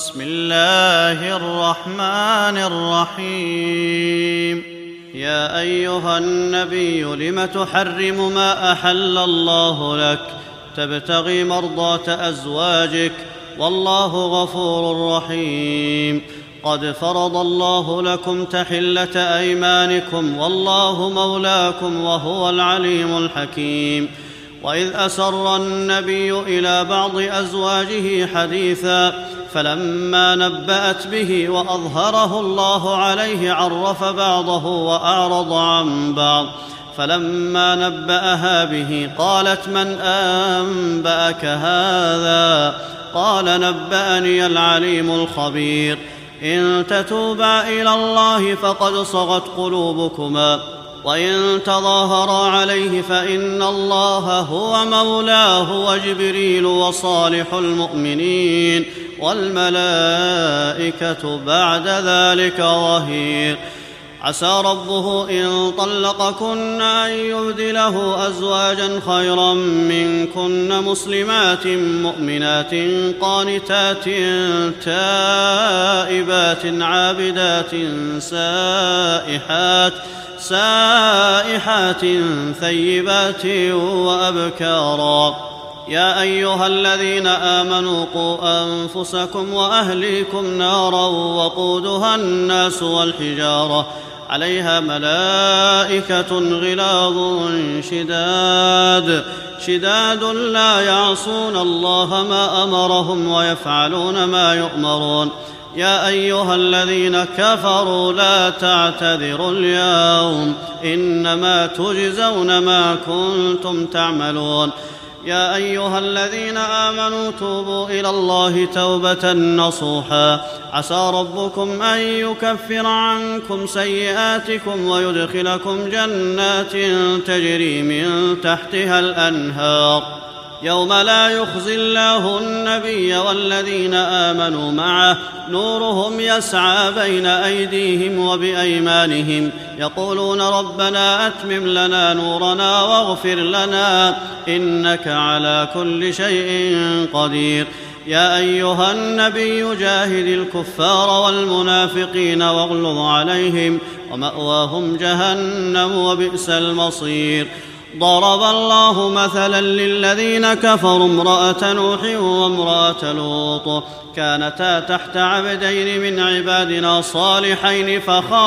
بسم الله الرحمن الرحيم. يا أيها النبي لم تحرم ما أحل الله لك تبتغي مرضاة أزواجك والله غفور رحيم. قد فرض الله لكم تحلة أيمانكم والله مولاكم وهو العليم الحكيم. وإذ أسر النبي إلى بعض أزواجه حديثا فلما نبأت به وأظهره الله عليه عرف بعضه وأعرض عن بعض. فلما نبأها به قالت من أنبأك هذا؟ قال نبأني العليم الخبير. إن تتوبا إلى الله فقد صغت قلوبكما وإن تظاهرا عليه فإن الله هو مولاه وجبريل وصالح المؤمنين والملائكة بعد ذلك ظهير. عسى ربه إن طلقكن أن يبدله أزواجا خيرا منكن مسلمات مؤمنات قانتات تائبات عابدات سائحات ثيبات وأبكارا. يا أيها الذين آمنوا قوا أنفسكم وأهليكم نارا وقودها الناس والحجارة عليها ملائكة غلاظ شداد لا يعصون الله ما أمرهم ويفعلون ما يؤمرون. يا أيها الذين كفروا لا تعتذروا اليوم إنما تجزون ما كنتم تعملون. يا أيها الذين آمنوا توبوا إلى الله توبة نصوحا عسى ربكم أن يكفر عنكم سيئاتكم ويدخلكم جنات تجري من تحتها الأنهار يوم لا يخزي الله النبي والذين آمنوا معه نورهم يسعى بين أيديهم وبأيمانهم يقولون ربنا أتمم لنا نورنا واغفر لنا إنك على كل شيء قدير. يا أيها النبي جاهد الكفار والمنافقين واغلظ عليهم ومأواهم جهنم وبئس المصير. ضرب الله مثلا للذين كفروا امرأة نوح وامرأة لوط كانتا تحت عبدين من عبادنا صالحين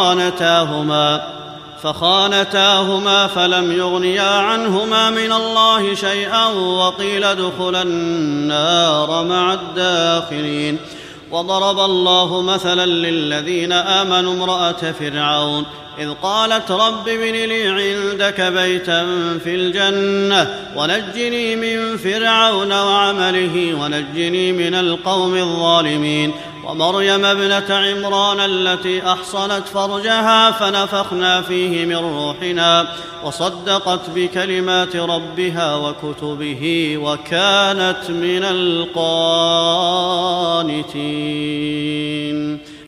فخانتاهما فلم يغنيا عنهما من الله شيئا وقيل ادخلا النار مع الداخلين. وضرب الله مثلا للذين آمنوا امرأة فرعون إذ قالت رب ابن لي عندك بيتا في الجنة ونجني من فرعون وعمله ونجني من القوم الظالمين. ومريم ابنة عمران التي أحصنت فرجها فنفخنا فيه من روحنا وصدقت بكلمات ربها وكتبه وكانت من القانتين.